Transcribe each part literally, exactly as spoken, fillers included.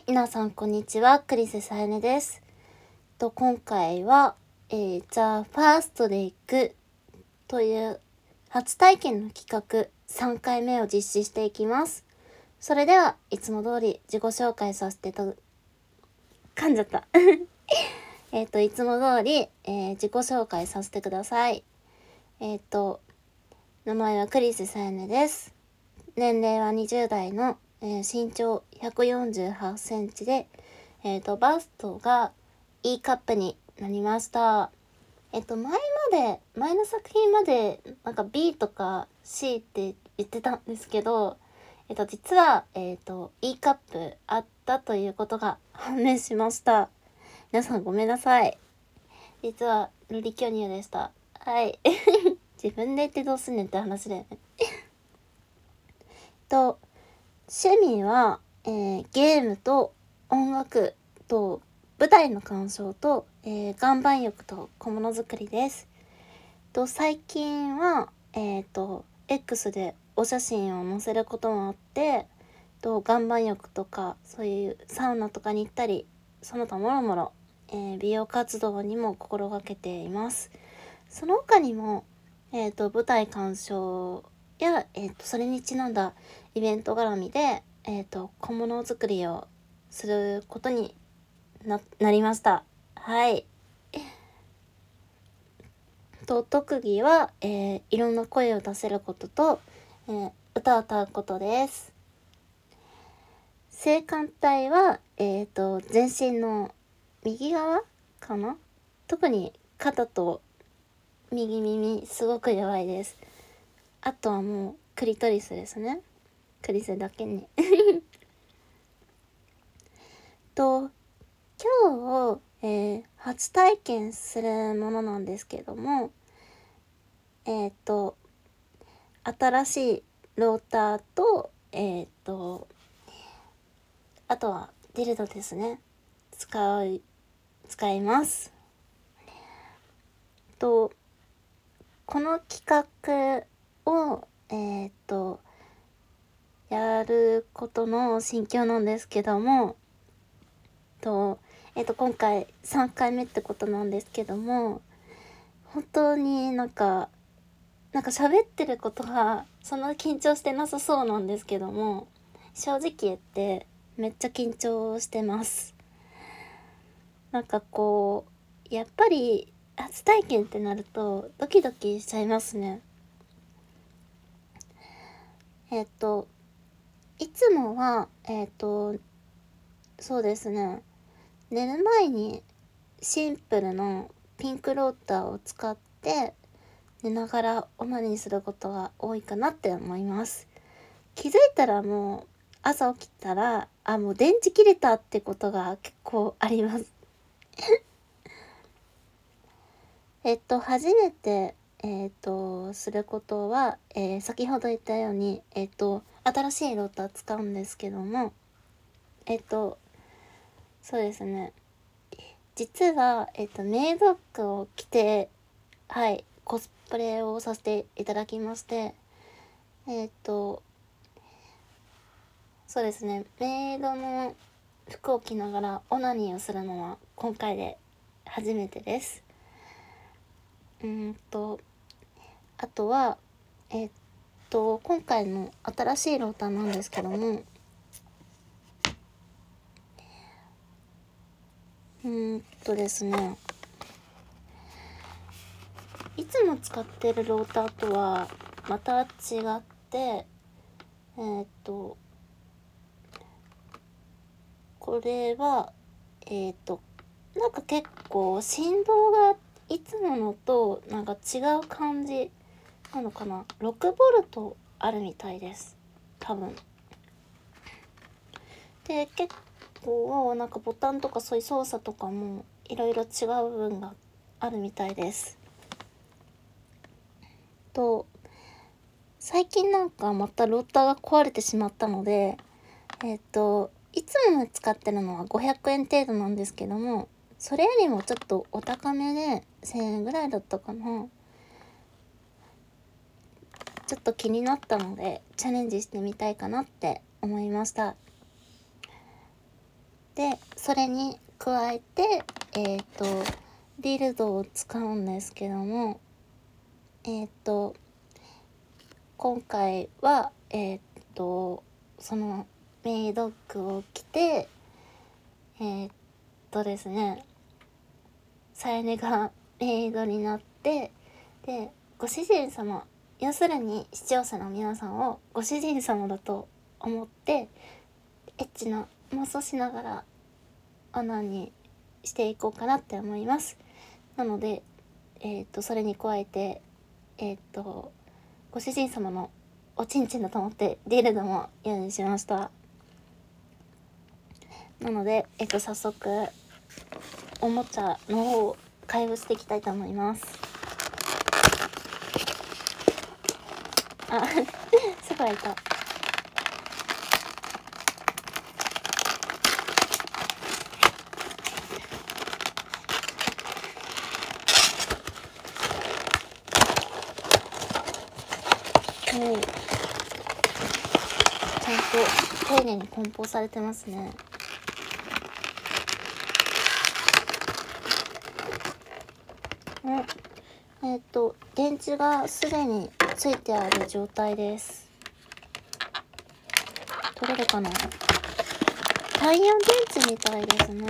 い、皆さんこんにちは、クリスさえねです。と今回は、えー、ザ・ファーストで行くという初体験の企画さんかいめを実施していきます。それではいつも通り自己紹介させてと噛んじゃったえっといつも通り、えー、自己紹介させてください。えっ、と名前はクリスさえねです。年齢はにじゅう代の、えー、身長ひゃくよんじゅうはちセンチで、えっ、とバストが E カップになりました。えっと前まで前の作品までなんか B とか C って言ってたんですけど、えっと実はえっと E カップあったということが判明しました。皆さんごめんなさい。実は瑠璃巨乳でした。はい自分で言ってどうすんねんって話だよねと趣味は、えー、ゲームと音楽と舞台の鑑賞と、えー、岩盤浴と小物作りです。と最近は、えーと、X でお写真を載せることもあって、と岩盤浴とかそういうサウナとかに行ったり、その他もろもろ、えー、美容活動にも心がけています。その他にも、えーと、舞台鑑賞や、えーと、それにちなんだイベント絡みで、えーと、小物作りをすることに な, なりました。はい。と特技は、えー、いろんな声を出せることと、えー、歌を歌うことです。性感帯は、えーと、全身の右側かな。特に肩と右耳すごく弱いです。あとはもうクリトリスですね。クリスだけにと今日、えー、初体験するものなんですけども、えっ、ー、と新しいローターとえっ、ー、とあとはディルドですね。使う使います。とこの企画をえっ、ー、とやることの心境なんですけども、とえっ、ー、と今回さんかいめってことなんですけども、本当になんかなんか喋ってることがそんな緊張してなさそうなんですけども、正直言ってめっちゃ緊張してます。なんかこうやっぱり初体験ってなるとドキドキしちゃいますね。えっといつもはえっとそうですね、寝る前にシンプルなピンクローターを使って寝ながらオナニーすることが多いかなって思います。気づいたらもう朝起きたらあもう電池切れたってことが結構ありますえっと初めてえっとすることは、えー、先ほど言ったようにえっと新しいローター使うんですけども、えっとそうですね、実はえっとメイド服を着て、はいコスプレをさせていただきまして、えっとそうですね、メイドの服を着ながらオナニーをするのは今回で初めてです。うんとあとはえっと今回の新しいローターなんですけども、うんとですねいつも使ってるローターとはまた違って、えっとこれはえっとなんか結構振動がいつものとなんか違う感じなのかな。ろくボルトあるみたいです多分。で結構なんかボタンとかそういう操作とかもいろいろ違う部分があるみたいです。と最近なんかまたローターが壊れてしまったので、えっといつも使ってるのはごひゃくえん程度なんですけども、それよりもちょっとお高めでせんえんぐらいだったかな。ちょっと気になったのでチャレンジしてみたいかなって思いました。 でそれに加えてえっとディルドを使うんですけども、えっと今回はえっとそのメイド服を着てえっとですねさやねがメイドになって、でご主人様、要するに視聴者の皆さんをご主人様だと思ってエッチな妄想しながらオナニーしていこうかなって思います。なのでえっとそれに加えてえっとご主人様のおちんちんだと思ってディルドも用意しました。なのでえっと早速おもちゃの方を開封していきたいと思います。あすぐ開いた。おお、ちゃんと丁寧に梱包されてますね。うん、えっと電池がすでについてある状態です。取れるかな。単よん電池みたいですね。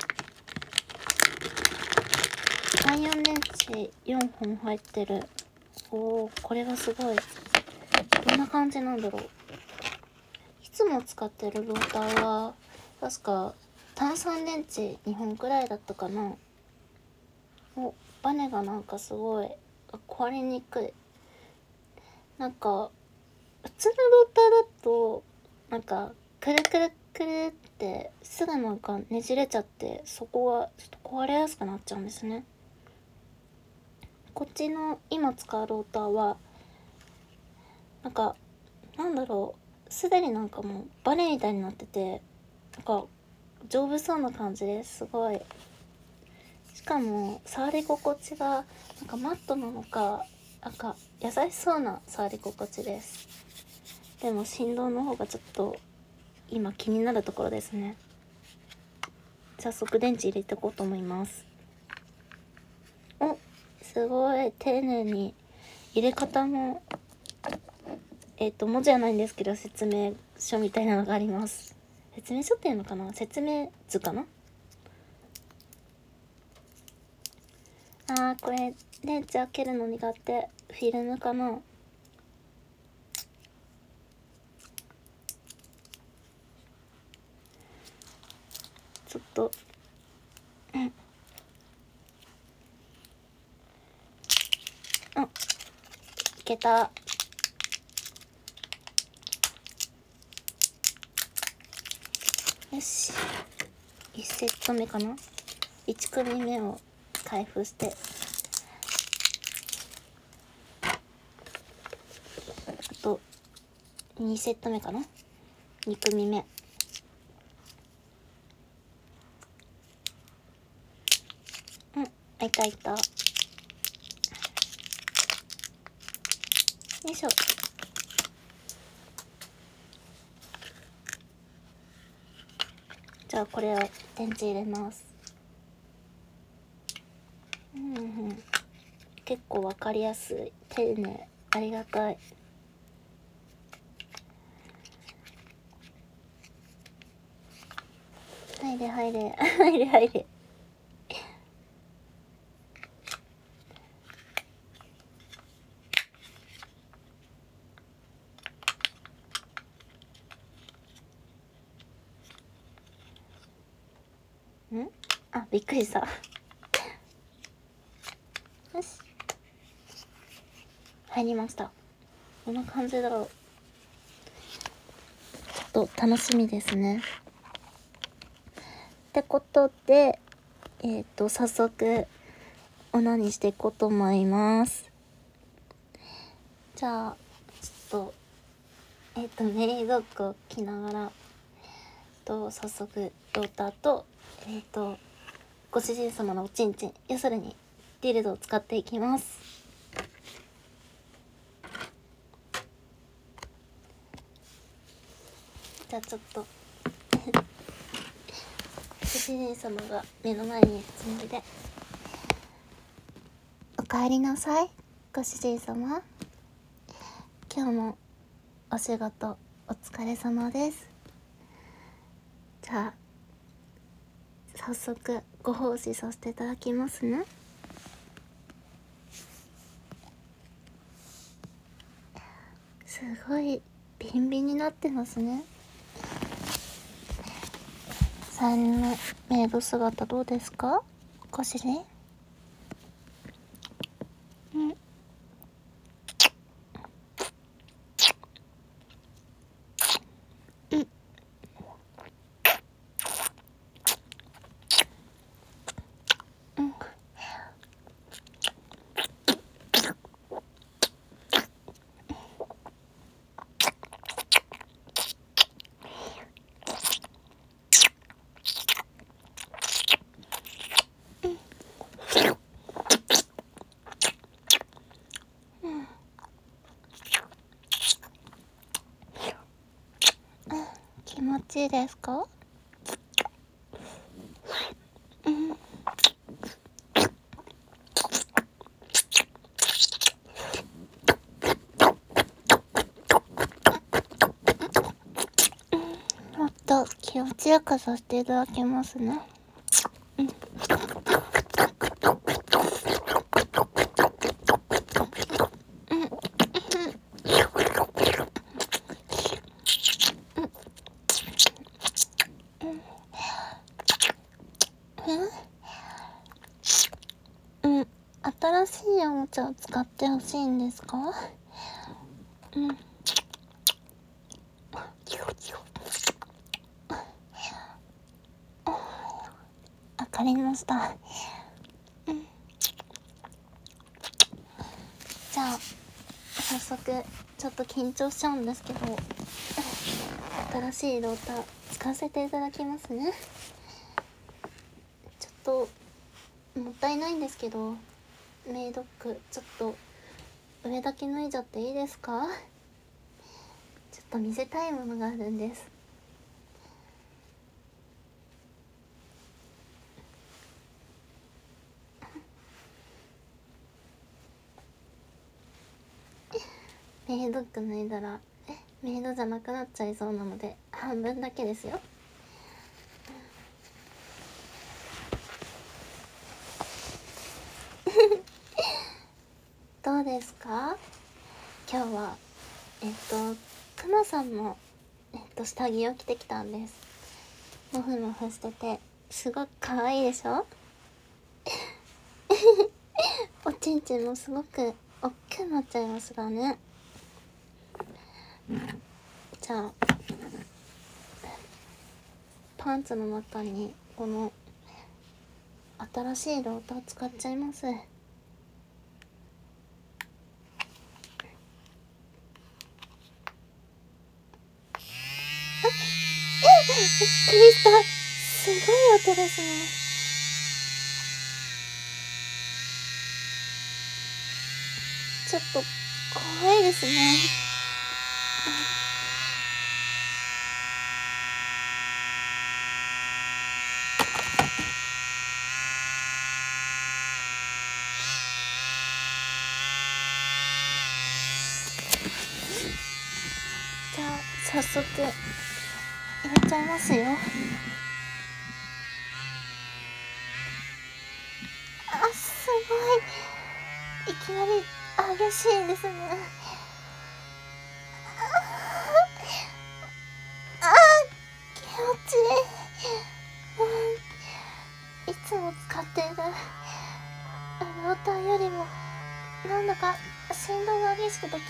単よん電池よんほん入ってる。おー、これはすごい。どんな感じなんだろう。いつも使ってるローターは確か単さん電池にほんくらいだったかな。お、バネがなんかすごい壊れにくい。なんか普通のローターだとなんかくるくるくるってすぐなんかねじれちゃって、そこがちょっと壊れやすくなっちゃうんですね。こっちの今使うローターはなんかなんだろう、すでになんかもうバネみたいになってて、なんか丈夫そうな感じです。すごい。しかも触り心地がなんかマットなのかなんか優しそうな触り心地です。でも振動の方がちょっと今気になるところですね。早速電池入れていこうと思います。お、すごい丁寧に入れ方もえっと文字はないんですけど説明書みたいなのがあります。説明書っていうのかな、説明図かな。あー、これ電池開けるの苦手。フィルムかな。ちょっとうん、あ、いけた。よし、いちセット目かな。いち組目を開封して、あとにセット目かな。に組目。うん、開いた開いた。よいしょ。じゃあこれを電池入れます。うんうん、結構わかりやすい、丁寧、ありがたい。入れ入れ入れ入れ。ん、あ、びっくりした。よし、入りました。こんな感じだろう。ちょっと楽しみですね。ってことでえっ、ー、と早速オナニーしていこうと思います。じゃあちょっとえっ、ー、とメイド服を着ながらと早速ローターとえっ、ー、とご主人様のおちんちん、要するにディルドを使っていきます。じゃあちょっと主人様が目の前にいるつもりで。おかえりなさい、ご主人様。今日もお仕事お疲れ様です。じゃあ早速ご奉仕させていただきますね。すごいビンビンになってますね。さんにんめメイド姿どうですか、ご主人。うんうんうん気持ちいいですか。うんもっと気持ちよくさせていただきますね。うんうん、新しいおもちゃを使ってほしいんですか。うん。わかりました。うん。じゃあ早速ちょっと緊張しちゃうんですけど、新しいローター使わせていただきますね。ちょっともったいないんですけど、メイド服ちょっと上だけ脱いじゃっていいですか。ちょっと見せたいものがあるんです。メイド服脱いだらメイドじゃなくなっちゃいそうなので半分だけですよ。どうですか。今日はえっとくまさんもえっと下着を着てきたんです。モフモフしててすごく可愛いでしょ。おちんちんもすごく大きくなっちゃいますがね。じゃあパンツの中にこの新しいローター使っちゃいます。びっくりした。すごい音ですね。ちょっと怖いですね。じゃあ早速入れちゃいますよ。あ、すごい。いきなり激しいですね。あー、気持ちいい。うん、いつも使っているローターよりもなんだか振動が激しくて気持ちいいです。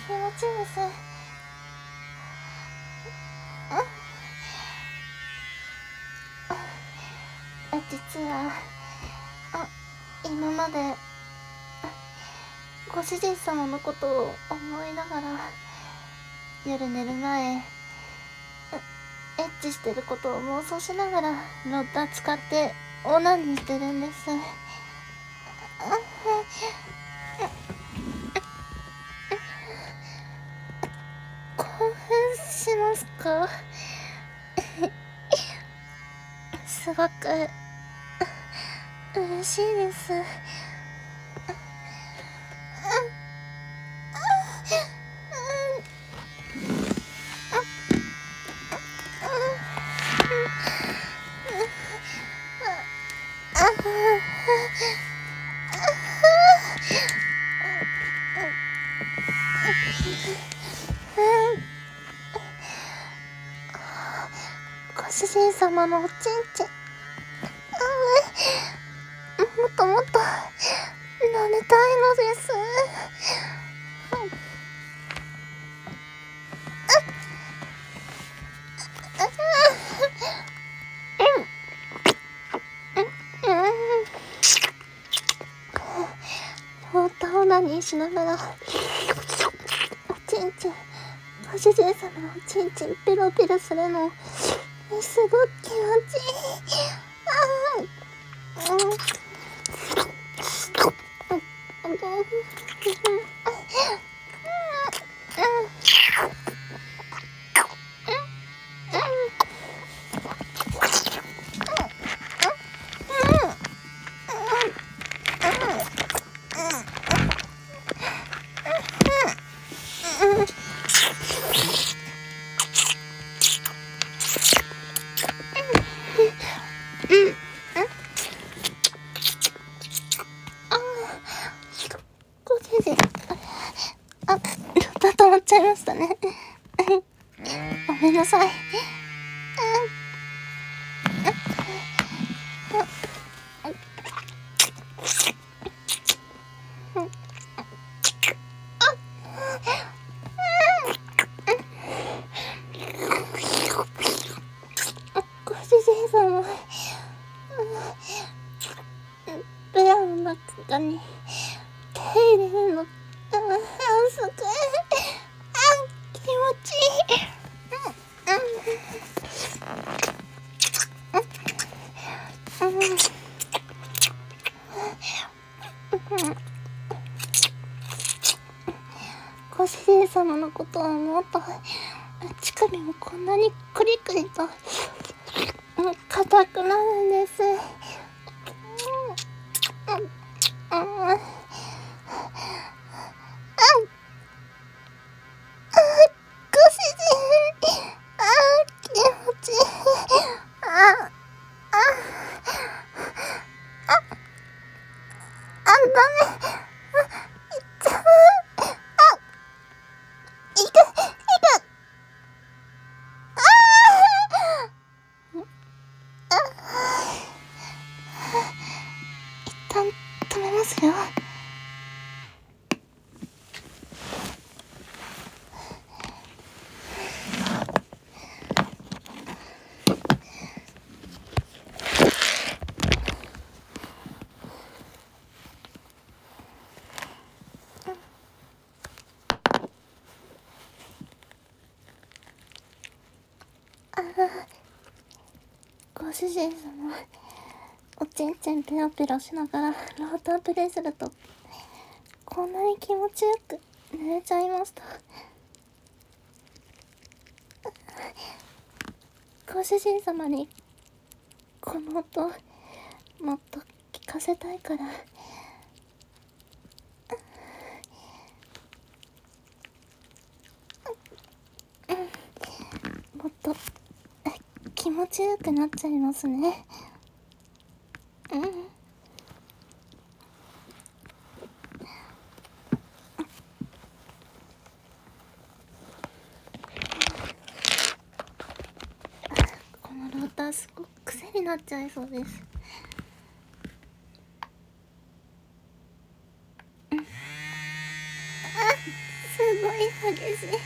うん、実はあ今までご主人様のことを思いながら夜寝る前エッチしてることを妄想しながらローター使ってオナニーしてるんです。興奮しますか。すごく嬉しいです。ご主人様のおちんちん、もっともっと舐めたいのです。もっとオナニーしながらおちんちん、ご主人様のおちんちんペロペロするのすごく気持ちいい。あー、うん。あ、止まっちゃいましたね。ごめんなさい。ご主人様、ブラの中に手入れるの、あ、すごい、あ、気持ちいい。ご主人様のことを思うと乳首もこんなにクリクリと硬くなるんです。止めますよ。ああ、ご主人様、おちんちんペロペロしながらロータープレイするとこんなに気持ちよく寝れちゃいました。ご主人様にこの音もっと聞かせたいから、もっと気持ちよくなっちゃいますね。うん。このローターすごく癖になっちゃいそうです。うん、あ、すごい激しい。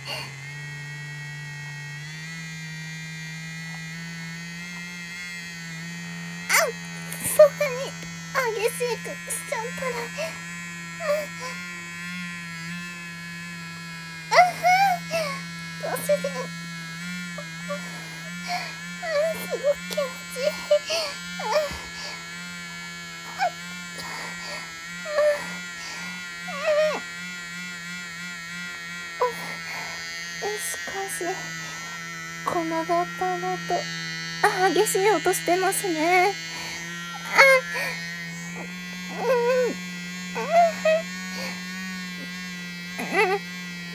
あ、そんなに激しくしちゃったら、ご主人、すごく気持ちいい。しかしこのローターの音、あ、激しい音してますね。あ、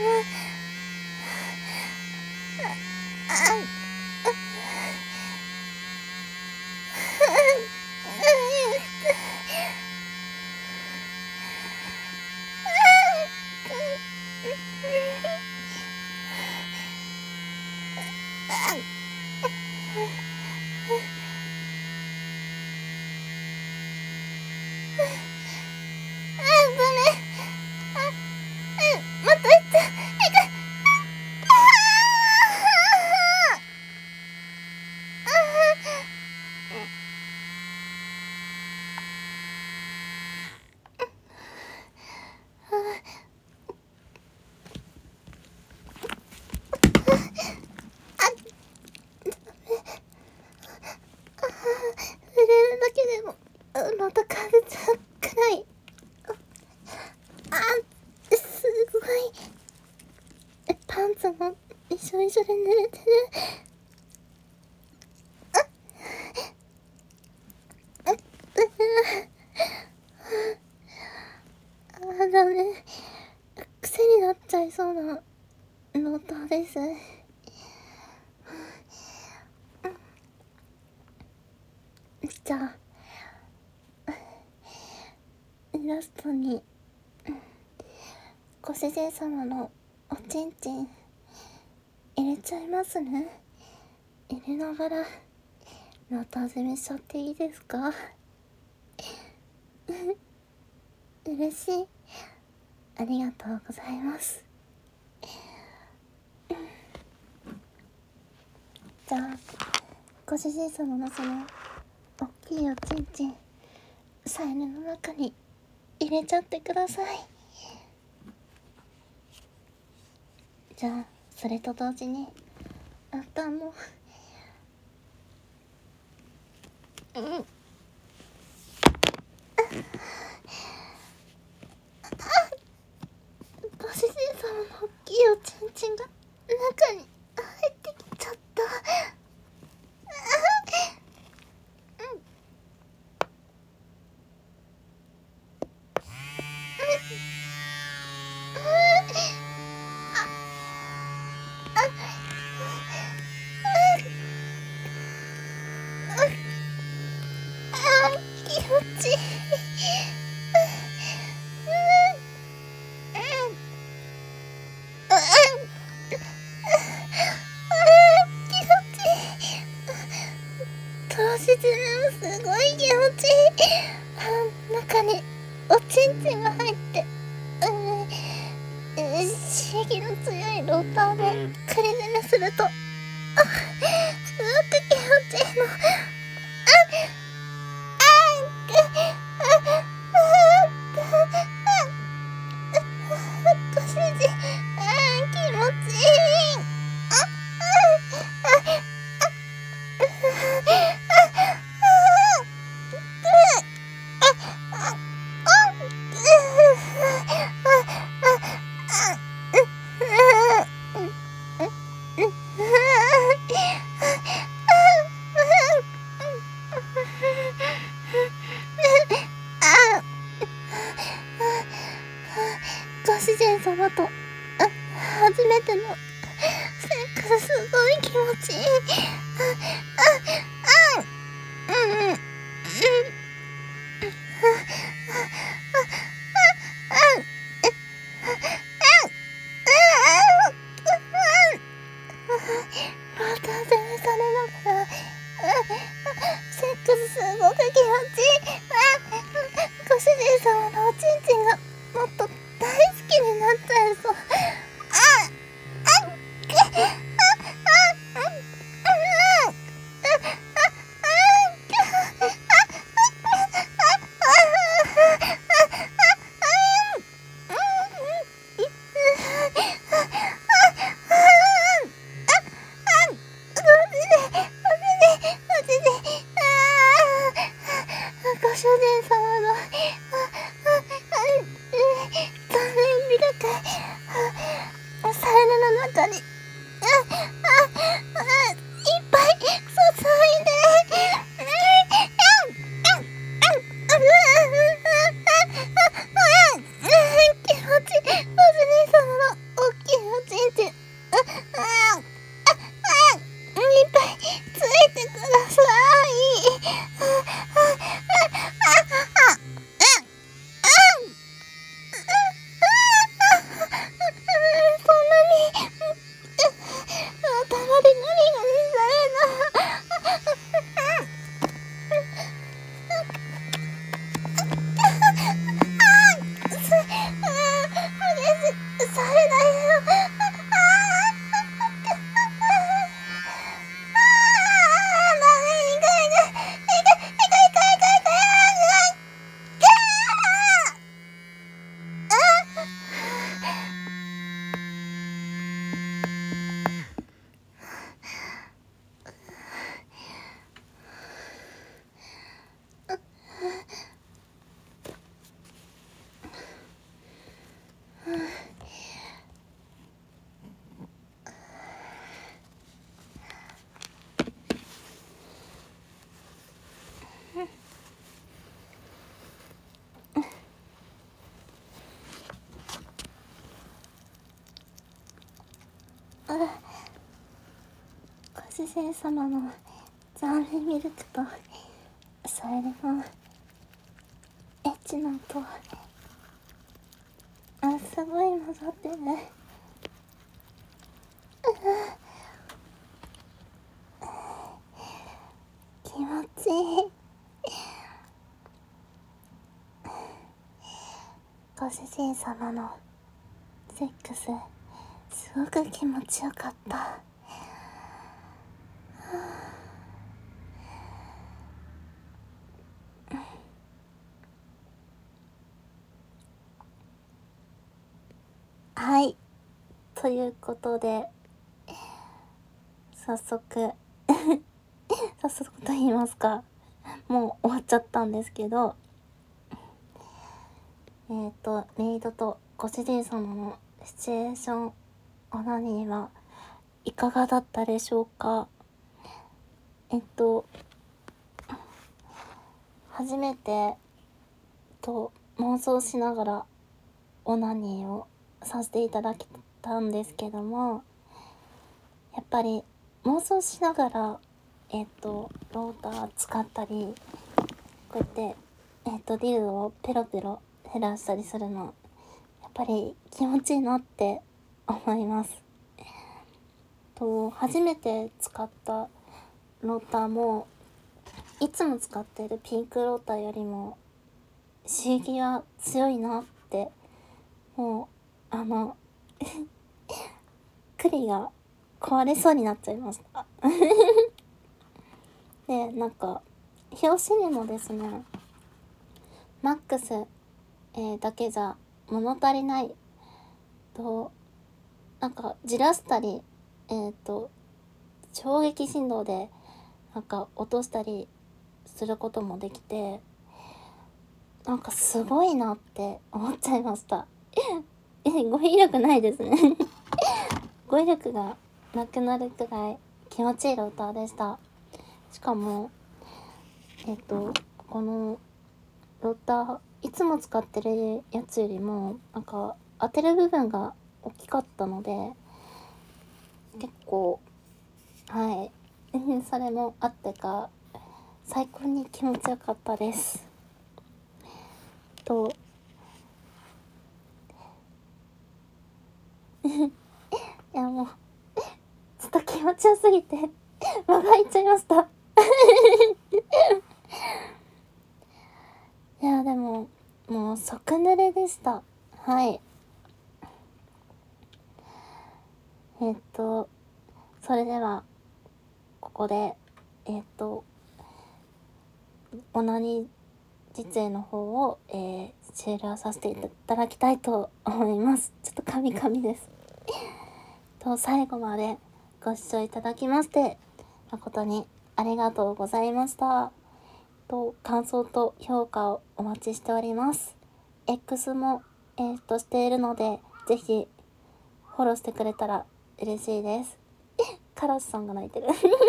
またかぶちゃうくらい。あ、すごい。パンツも一緒一緒で濡れてる。あ、あ、ダメ。癖になっちゃいそうなノートです。じゃあイラストにご主人様のおちんちん入れちゃいますね。入れながらノート始めしちゃっていいですか？嬉しい。ありがとうございます。じゃあご主人様のその大きいおちんちんサイヌの中に入れちゃってください。じゃあそれと同時にあんたもうんご主人様の大きいおちんちんが中に入ってきちゃった。気持ちいい。投資自分もすごい気持ちいい。中におちんちんが入って、うん、刺激の強いローターでクリズルすると、あ、すごく気持ちいいの。ご主人、あ、気持ちいい。ご主人様と初めてのセックス、すごい気持ちいい。うんうんうん。また攻めされながらセックスすごく気持ちいい。ご主人様のおちんちんがもっと大好きになっちゃいそう。ご主人様の残念深いサイヌの中にいっぱい注いで気持ちいい。ご主人様の大きい主人様のザーメンミルクとそれでもエッチな音、あ、すごい混ざってる。気持ちいい。ご主人様のセックスすごく気持ちよかった。はい、ということで早速早速と言いますか、もう終わっちゃったんですけど、えっとメイドとご主人様のシチュエーションオナニーはいかがだったでしょうか。えっと初めてと妄想しながらオナニーをさせていただけたんですけども、やっぱり妄想しながらえっとローター使ったり、こうやってえっとディルドをペロペロ減らしたりするのやっぱり気持ちいいなって思います。と初めて使ったローターもいつも使ってるピンクローターよりも刺激が強いなって、もうあのクリが壊れそうになっちゃいましたで、なんか表紙にもですね、マックス、えー、だけじゃ物足りないと、なんかじらしたり、えっと衝撃振動でなんか落としたりすることもできて、なんかすごいなって思っちゃいましたえ、語彙力ないですね語彙力がなくなるくらい気持ちいいローターでした。しかもえっとこのローターいつも使ってるやつよりもなんか当てる部分が大きかったので、結構はいそれもあってか最高に気持ちよかったですといやもうちょっと気持ちよすぎて間が入っちゃいましたいやでももう即濡れでした。はい、えっとそれではここでえっとオナニー実演の方を、えー、終了させていただきたいと思います。ちょっとカミカミですと最後までご視聴いただきまして誠にありがとうございました。と感想と評価をお待ちしております。 X もえー、っとしているのでぜひフォローしてくれたら嬉しいです。カラスさんが泣いてる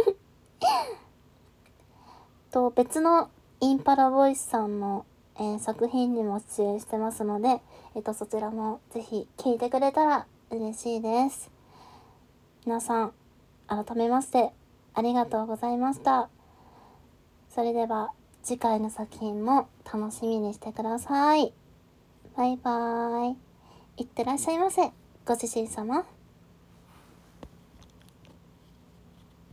と別のインパラボイスさんの、えー、作品にも出演してますので、えー、とそちらもぜひ聞いてくれたら嬉しいです。皆さん改めましてありがとうございました。それでは次回の作品も楽しみにしてください。バイバーイ。いってらっしゃいませ。ご主人様。